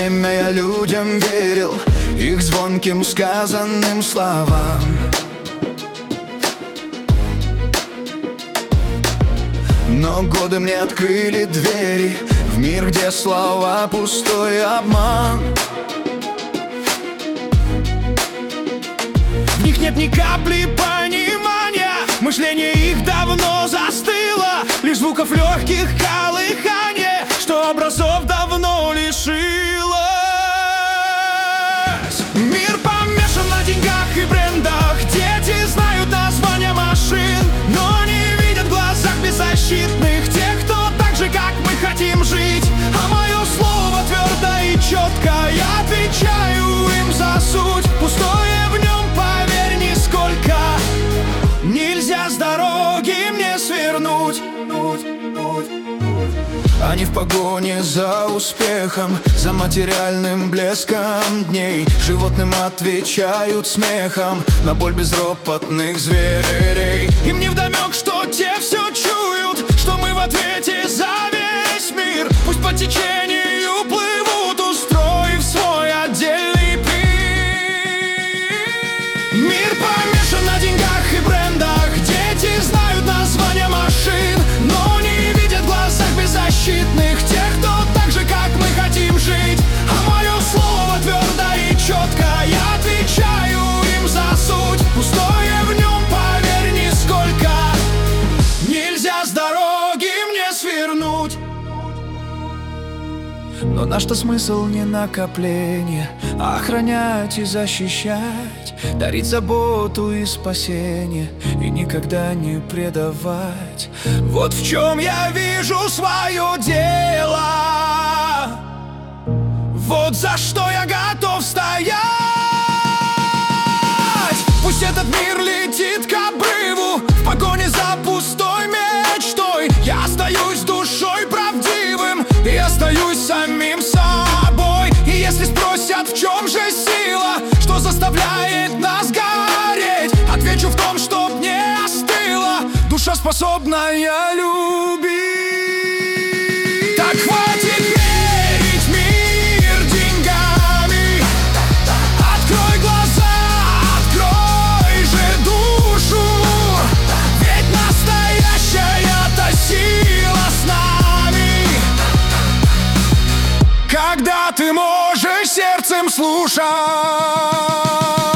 время я людям верил, их звонким сказанным словам. Но годы мне открыли двери в мир, где слова пустой обман. В них нет ни капли понимания, мышление их давно застыло, лишь звуков легких колыхания, что образов давно лишилось. Мир помешан на деньгах и брендах, дети знают названия машин, но не видят в глазах беззащитных тех, кто так же, как мы, хотим жить. А мое слово твердо и четко, я отвечаю им за суть. Пустое в нем, поверь, нисколько. Нельзя с дороги мне свернуть. Они в погоне за успехом, за материальным блеском дней. Животным отвечают смехом на боль безропотных зверей. Им невдомек, что те все чуют, что мы в ответе за весь мир. Пусть по течению плывут, устроив свой отдельный пир. Мир помешан на деньгах и брендах, дети знают названия машин, но не видят в глазах беззащитных тех, кто так же, как мы, хотим жить. А мое слово твердо и четко, я отвечаю им за суть. Пустое в нем, поверь, нисколько. Нельзя с дороги мне свернуть. Но наш-то смысл не накопление, а охранять и защищать, дарить заботу и спасение, и никогда не предавать. Вот в чем я вижу свое дело, вот за что я готов стоять. Пусть этот мир летит к обрыву в погоне за пустой мечтой, я остаюсь душой правдивым и остаюсь самим собой. И если спросят, в чем же сила, что заставляет нас гореть, отвечу в том, чтоб не остыла душа, способная любить. Так хватит мерить мир деньгами, открой глаза, открой же душу, ведь настоящая-то сила с нами, когда ты можешь сердцем слушать.